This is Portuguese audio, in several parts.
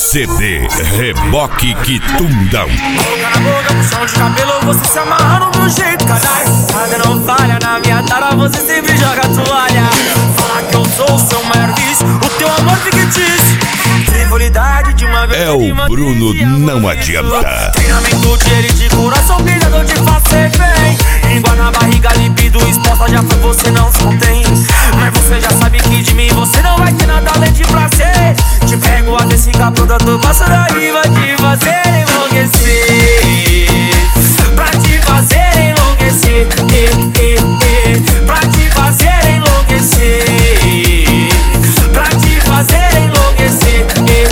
CD Reboque Quitundão. Boca na boca, puxão de cabelo, você se amarrando do jeito canalha. Nada não falha, na minha tara você sempre joga toalha. Fala que eu sou o seu maior vício, o teu amor fictício. Frivolidade de uma vez. É o Bruno, não adianta. Treinamento de elite, coração brilhador de fazer bem. Língua na barriga, libido exposta, já foi, você não se contém. Mas você já sabe que de mim você não vai ter nada além de prazer. Te pego a desse capota, tu passa daí, vai te fazer enlouquecer. Pra te fazer enlouquecer, pra te fazer enlouquecer. Pra te fazer enlouquecer,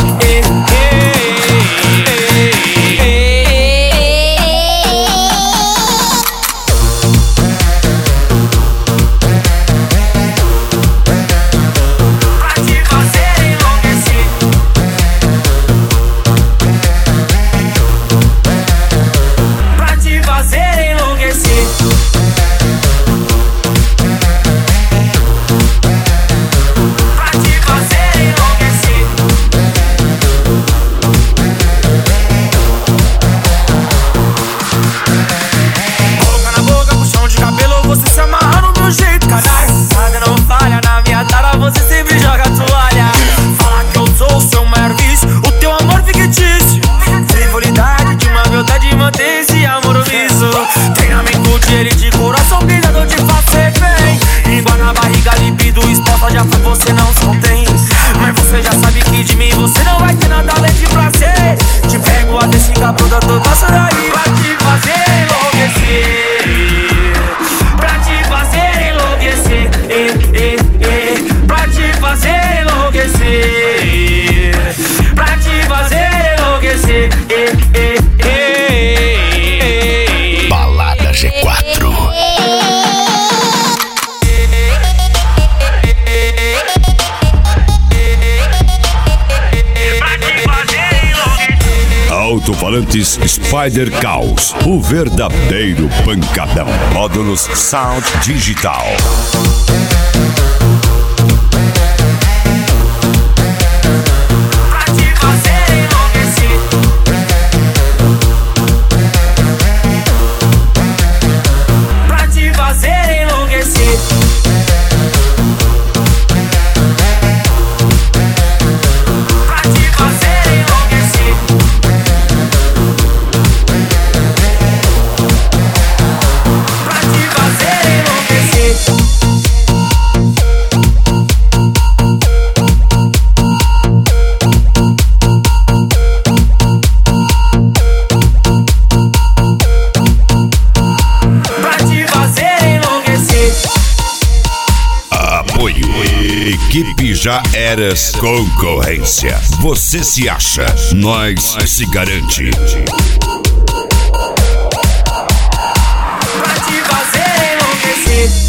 você não se contém. Mas você já sabe que de mim você não vai ter nada além de prazer. Te pego a desse capota, tu passa daí, pra te fazer enlouquecer. Pra te fazer enlouquecer, pra te fazer enlouquecer. Pra te fazer enlouquecer, Balada G4. Alto-falantes Spider Caos, o verdadeiro pancadão. Módulos Sound Digital. pra te fazer enlouquecer. Pra te fazer enlouquecer. Pra te fazer enlouquecer. Pra te fazer enlouquecer. Pra te fazer enlouquecer. Apoio. Equipe Já Eras Concorrência. Você se acha, nós se garante. Pra te fazer enlouquecer.